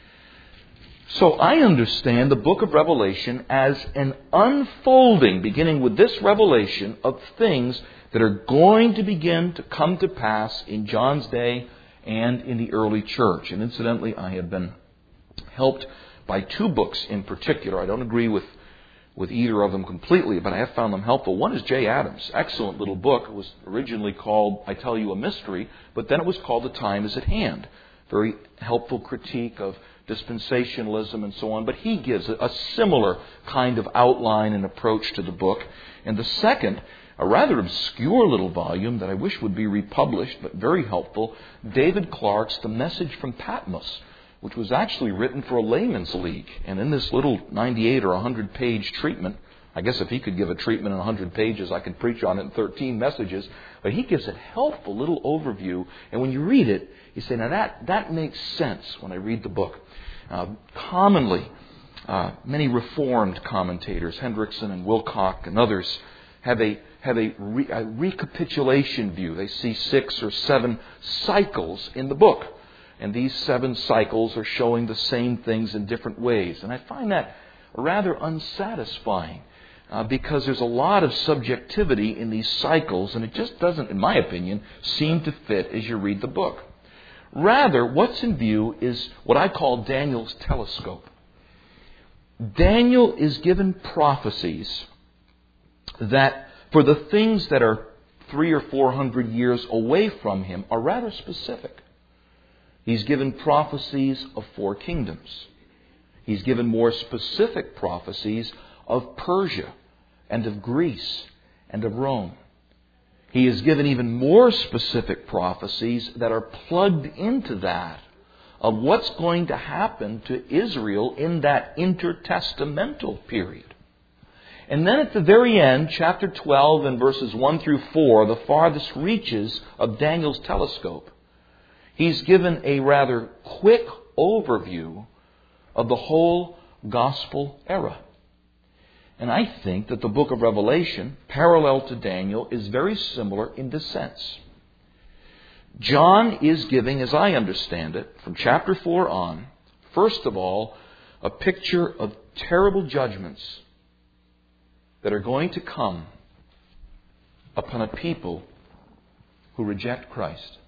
So I understand the book of Revelation as an unfolding, beginning with this revelation, of things that are going to begin to come to pass in John's day and in the early church. And incidentally, I have been helped by two books in particular. I don't agree with either of them completely, but I have found them helpful. One is Jay Adams' excellent little book. It was originally called I Tell You a Mystery, but then it was called The Time Is at Hand. Very helpful critique of dispensationalism and so on. But he gives a similar kind of outline and approach to the book. And the second, a rather obscure little volume that I wish would be republished, but very helpful, David Clark's The Message from Patmos. which was actually written for a layman's league. And in this little 98 or 100-page treatment, I guess if he could give a treatment in 100 pages, I could preach on it in 13 messages. But he gives a helpful little overview. And when you read it, you say, now that makes sense when I read the book. Commonly, many Reformed commentators, Hendrickson and Wilcock and others, have a recapitulation view. They see 6 or 7 cycles in the book. And these 7 cycles are showing the same things in different ways. And I find that rather unsatisfying because there's a lot of subjectivity in these cycles, and it just doesn't, in my opinion, seem to fit as you read the book. Rather, what's in view is what I call Daniel's telescope. Daniel is given prophecies that, for the things that are 300 or 400 years away from him, are rather specific. He's given prophecies of 4 kingdoms. He's given more specific prophecies of Persia and of Greece and of Rome. He has given even more specific prophecies that are plugged into that of what's going to happen to Israel in that intertestamental period. And then at the very end, chapter 12 and verses 1 through 4, the farthest reaches of Daniel's telescope, he's given a rather quick overview of the whole gospel era. And I think that the book of Revelation, parallel to Daniel, is very similar in this sense. John is giving, as I understand it, from chapter 4 on, first of all, a picture of terrible judgments that are going to come upon a people who reject Christ.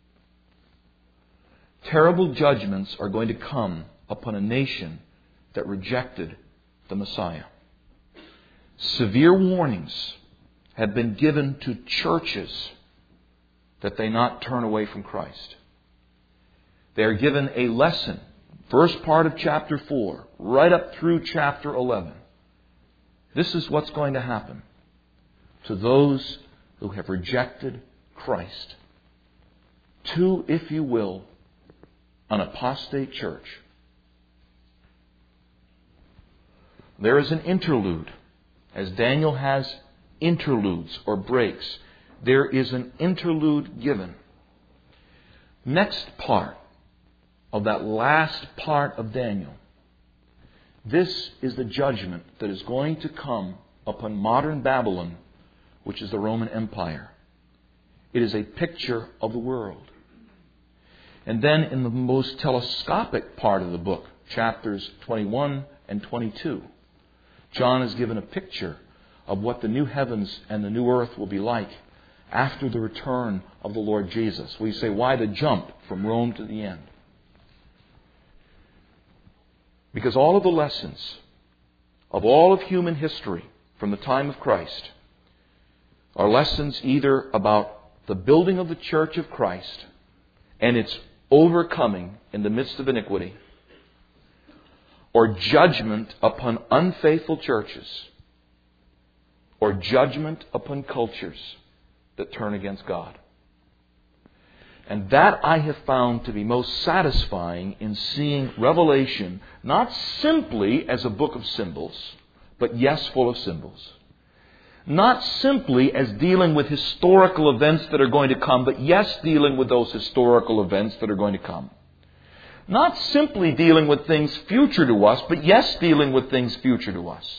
Terrible judgments are going to come upon a nation that rejected the Messiah. Severe warnings have been given to churches that they not turn away from Christ. They are given a lesson, first part of chapter 4, right up through chapter 11. This is what's going to happen to those who have rejected Christ. To, if you will, an apostate church. There is an interlude. As Daniel has interludes or breaks, there is an interlude given. Next part of that last part of Daniel. This is the judgment that is going to come upon modern Babylon, which is the Roman Empire. It is a picture of the world. And then in the most telescopic part of the book, chapters 21 and 22, John is given a picture of what the new heavens and the new earth will be like after the return of the Lord Jesus. We say, why the jump from Rome to the end? Because all of the lessons of all of human history from the time of Christ are lessons either about the building of the church of Christ and its overcoming in the midst of iniquity, or judgment upon unfaithful churches, or judgment upon cultures that turn against God. And that I have found to be most satisfying in seeing Revelation not simply as a book of symbols, but yes, full of symbols. Not simply as dealing with historical events that are going to come, but yes, dealing with those historical events that are going to come. Not simply dealing with things future to us, but yes, dealing with things future to us.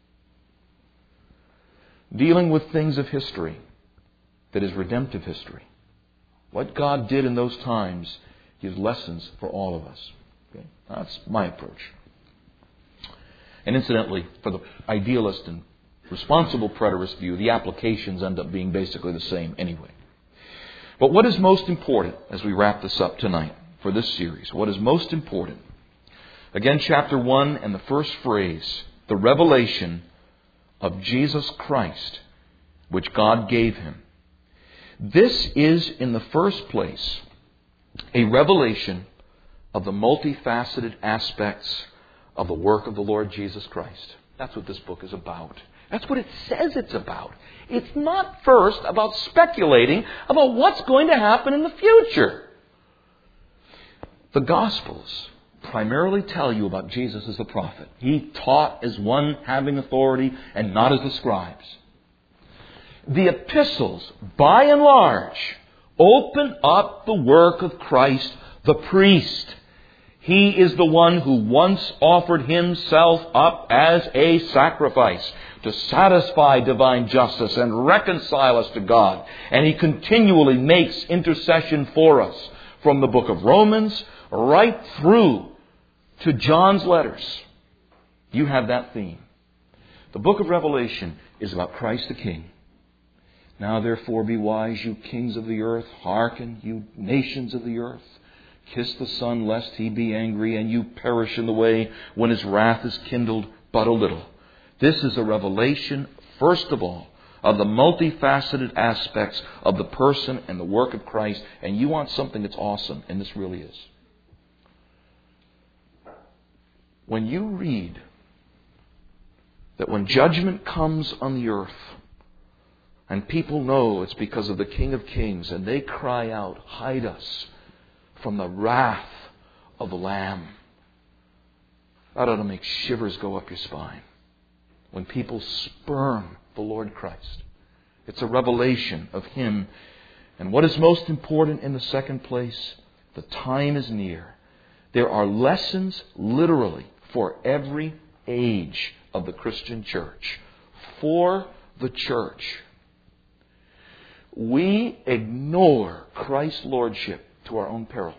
Dealing with things of history that is redemptive history. What God did in those times gives lessons for all of us. Okay? That's my approach. And incidentally, for the idealist and responsible preterist view, the applications end up being basically the same anyway. But what is most important as we wrap this up tonight for this series? What is most important? Again, chapter 1 and the first phrase, the revelation of Jesus Christ, which God gave him. This is, in the first place, a revelation of the multifaceted aspects of the work of the Lord Jesus Christ. That's what this book is about. That's what it says it's about. It's not first about speculating about what's going to happen in the future. The Gospels primarily tell you about Jesus as the prophet. He taught as one having authority and not as the scribes. The epistles, by and large, open up the work of Christ, the priest. He is the one who once offered himself up as a sacrifice to satisfy divine justice and reconcile us to God. And He continually makes intercession for us from the book of Romans right through to John's letters. You have that theme. The book of Revelation is about Christ the King. Now therefore be wise, you kings of the earth. Hearken, you nations of the earth. Kiss the Son, lest He be angry, and you perish in the way when His wrath is kindled but a little. This is a revelation, first of all, of the multifaceted aspects of the person and the work of Christ. And you want something that's awesome, and this really is. When you read that when judgment comes on the earth, and people know it's because of the King of Kings, and they cry out, hide us from the wrath of the Lamb. That ought to make shivers go up your spine. When people spurn the Lord Christ. It's a revelation of Him. And what is most important in the second place? The time is near. There are lessons literally for every age of the Christian church. For the church. We ignore Christ's lordship to our own peril.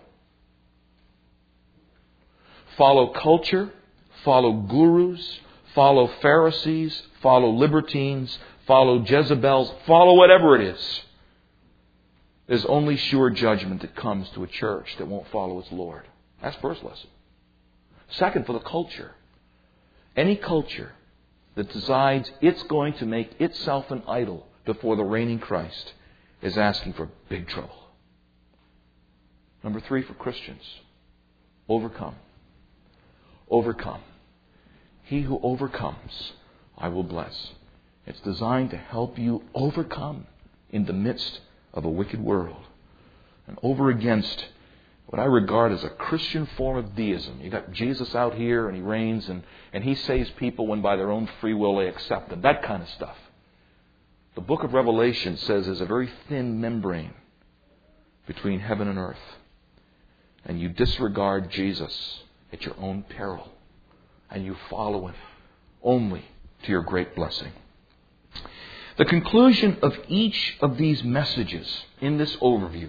Follow culture, follow gurus, follow Pharisees, follow libertines, follow Jezebels, follow whatever it is. There's only sure judgment that comes to a church that won't follow its Lord. That's first lesson. Second, for the culture. Any culture that decides it's going to make itself an idol before the reigning Christ is asking for big trouble. Number 3, for Christians, overcome. Overcome. He who overcomes, I will bless. It's designed to help you overcome in the midst of a wicked world. And over against what I regard as a Christian form of deism. You got Jesus out here and He reigns and He saves people when by their own free will they accept Him. That kind of stuff. The book of Revelation says there's a very thin membrane between heaven and earth. And you disregard Jesus at your own peril. And you follow Him only to your great blessing. The conclusion of each of these messages in this overview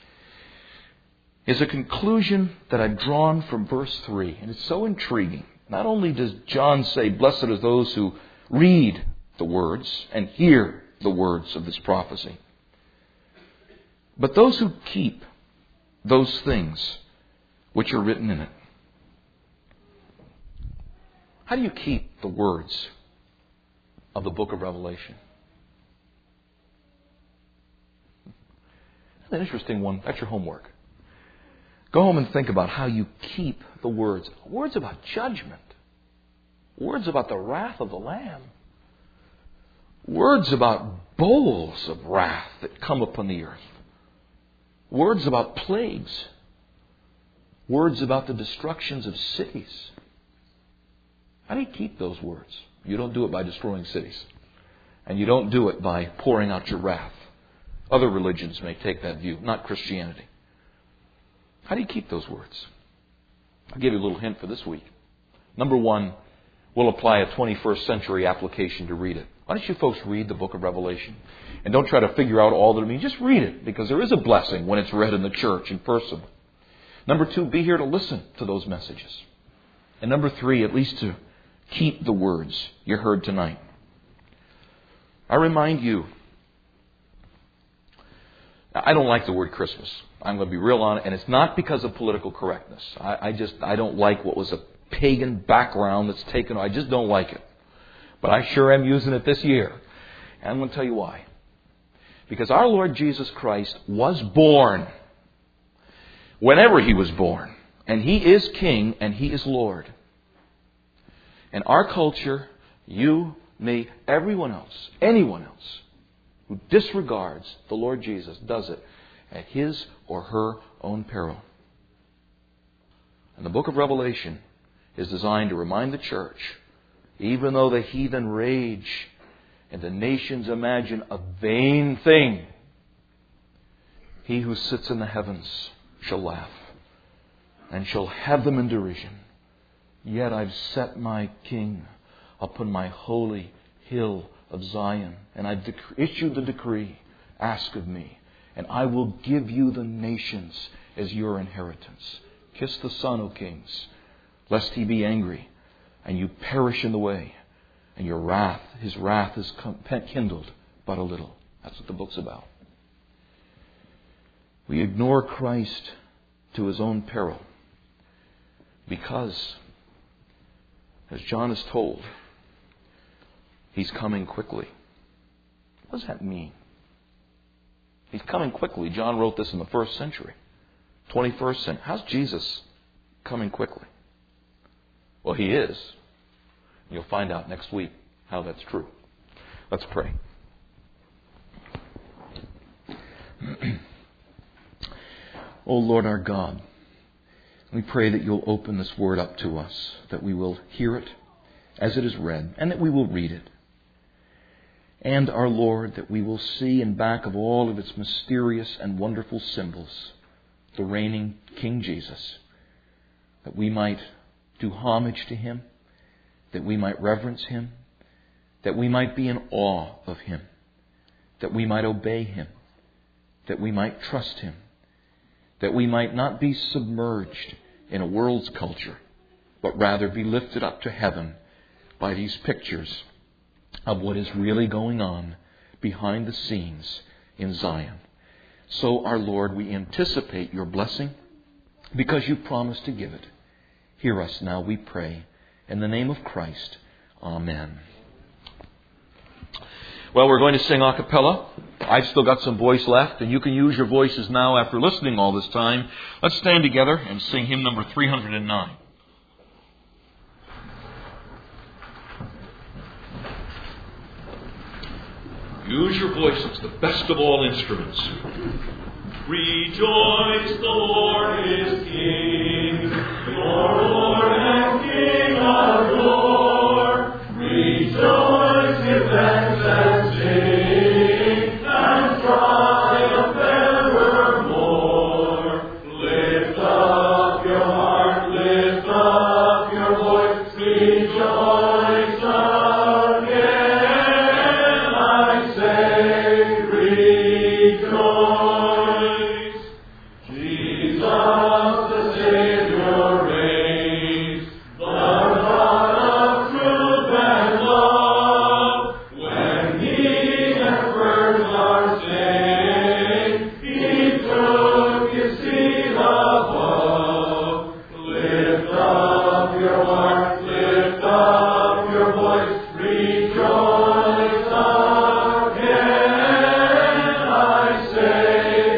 is a conclusion that I've drawn from verse 3. And it's so intriguing. Not only does John say, blessed are those who read the words and hear the words of this prophecy, but those who keep those things which are written in it. How do you keep the words of the book of Revelation? That's an interesting one. That's your homework. Go home and think about how you keep the words. Words about judgment. Words about the wrath of the Lamb. Words about bowls of wrath that come upon the earth. Words about plagues. Words about the destructions of cities. How do you keep those words? You don't do it by destroying cities. And you don't do it by pouring out your wrath. Other religions may take that view, not Christianity. How do you keep those words? I'll give you a little hint for this week. Number 1, we'll apply a 21st century application to read it. Why don't you folks read the book of Revelation? And don't try to figure out all that it means. Just read it, because there is a blessing when it's read in the church in person. Number 2, be here to listen to those messages. And number 3, at least to keep the words you heard tonight. I remind you, I don't like the word Christmas. I'm going to be real on it. And it's not because of political correctness. I don't like what was a pagan background that's taken. I just don't like it. But I sure am using it this year. And I'm going to tell you why. Because our Lord Jesus Christ was born whenever He was born. And He is King and He is Lord. And our culture, you, me, everyone else, anyone else, who disregards the Lord Jesus does it at his or her own peril. And the book of Revelation is designed to remind the church, even though the heathen rage and the nations imagine a vain thing, He who sits in the heavens shall laugh and shall have them in derision. Yet I've set my King upon my holy hill of Zion, and I've issued the decree, ask of me, and I will give you the nations as your inheritance. Kiss the Son, O kings, lest He be angry, and you perish in the way, and your wrath, His wrath is kindled but a little. That's what the book's about. We ignore Christ to His own peril because, as John is told, He's coming quickly. What does that mean? He's coming quickly. John wrote this in the 1st century, 21st century. How's Jesus coming quickly? Well, He is. You'll find out next week how that's true. Let's pray. O Lord our God, we pray that You'll open this word up to us, that we will hear it as it is read, and that we will read it. And, our Lord, that we will see in back of all of its mysterious and wonderful symbols the reigning King Jesus, that we might do homage to Him, that we might reverence Him, that we might be in awe of Him, that we might obey Him, that we might trust Him, that we might not be submerged in a world's culture, but rather be lifted up to heaven by these pictures of what is really going on behind the scenes in Zion. So, our Lord, we anticipate Your blessing because You promised to give it. Hear us now, we pray. In the name of Christ, Amen. Well, we're going to sing a cappella. I've still got some voice left, and you can use your voices now after listening all this time. Let's stand together and sing hymn number 309. Use your voice. It's the best of all instruments. Rejoice, the Lord is King, your Lord and King of yore. Rejoice, give thanks and sing, and triumph evermore. Lift up your heart, lift up your voice, rejoice again, I say, rejoice. Jesus, the Savior, reigns, the God of truth and love. When He and birds are saying, He took His seat above. Lift up your heart, lift up your voice, rejoice again, I say,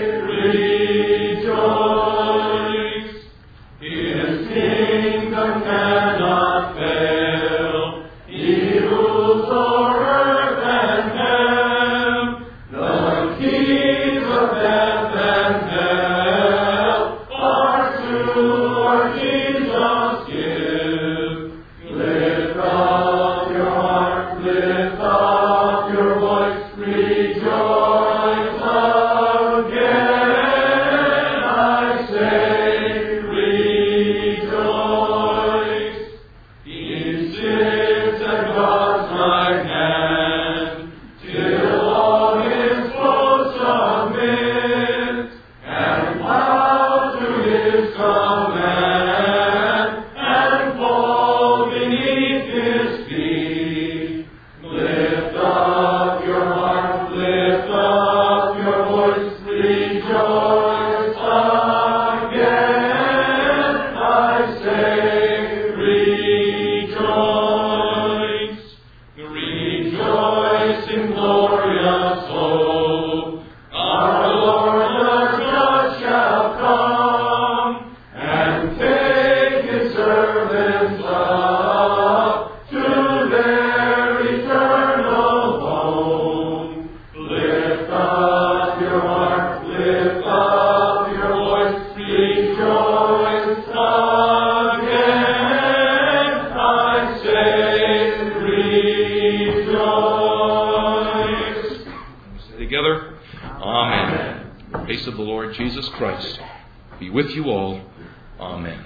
rejoice. His kingdom cannot fail. He rules o'er earth and heaven. The keys of death and hell are to our Jesus give. Lift up your heart, lift up your voice, rejoice again, I say, rejoice. He sits at God's right hand, till all His foes submit, and bow to His command, and fall beneath His feet. Lift up your heart, lift up your voice, rejoice again, I say, rejoice. Rejoice in glorious hope, our Lord the Judge shall come, and take His servants up to grace of the Lord Jesus Christ be with you all. Amen.